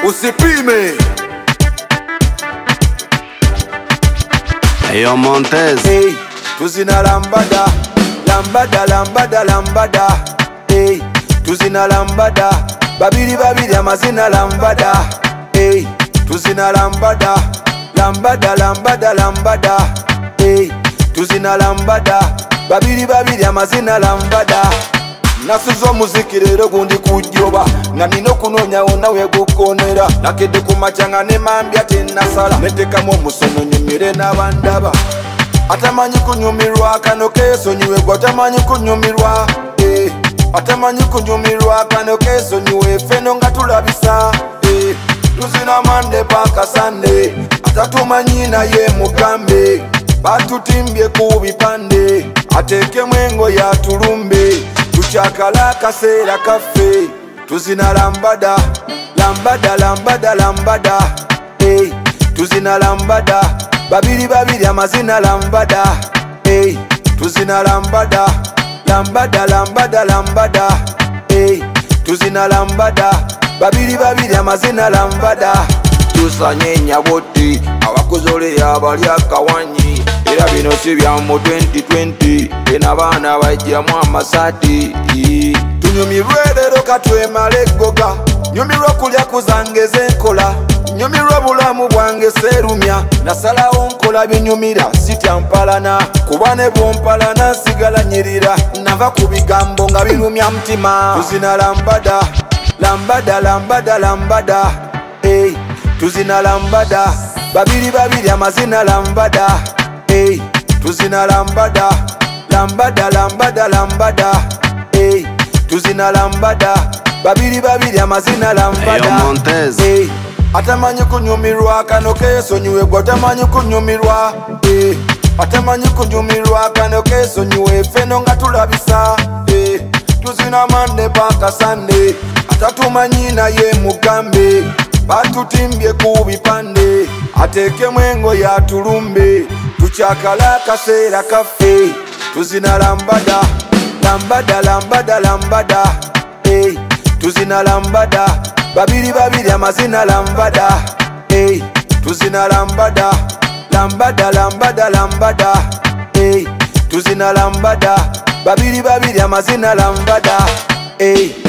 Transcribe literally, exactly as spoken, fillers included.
usipime. Eyo Montez. Hey, tuzina lambada, lambada, lambada, lambada. Hey, tuzina lambada, babiri babiri amazina lambada. Hey, tuzina lambada, lambada, lambada, lambada. Hey, tuzina lambada, babiri babiri amazina lambada. Nasuzo muziki rero gundi kujoba nga nino kunonya wona we gukonera nakede kumachanga ne mambya tenasala netekamu musono nyumire n'abandaba atamanyi kunyumirwa kano keso nyiwe gwatamanyi kunyumirwa eh atamanyi kunyumirwa kano keso nyiwe feno nga tulabisa eh tuzina mande paka sande atatumanyi naye mugambe batutimbye ku bipande ateke mwengo ya tulumbe tuchakala kaseera kaffe tuzina lambada lambada lambada lambada hey tuzina lambada babiri babiri amazina lambada hey tuzina lambada lambada lambada lambada hey tuzina lambada babiri babiri amazina lambada tusanyenya boti abakuzole abali akawanyi era bino si bya mu twenty twenty ena baana bajjamu amasati tunyumirwe rero katwemale goga nyumirwa kulya kuzangeze enkola nyumirwa bulamu bwange serumya nasalawo nkola binyumira sitya mpalana kuba ne bwompalana sigala nyirira nava ku bigambo nga birumya mutima tuzina lambada lambada lambada lambada hey tuzina lambada babiri babiri amazina lambada hey tuzina lambada lambada lambada lambada hey tuzina lambada babiri babiri amazina lambada Eyo Montez. hey atamanyi kunyumirwa kano keso nyiwe gwatamanyi kunyumirwa hey atamanyi kunyumirwa kano keso nyiwe feno nga tulabisa hey tuzina mande paka sande atatumanyi naye mugambe batutimbye ku bipande ateke mwengo ya tulumbe tuchakala kaseera kaffe tuzina lambada lambada lambada lambada hey tuzina lambada babiri babiri amazina lambada hey tuzina lambada lambada lambada lambada hey tuzina lambada babiri babiri amazina lambada hey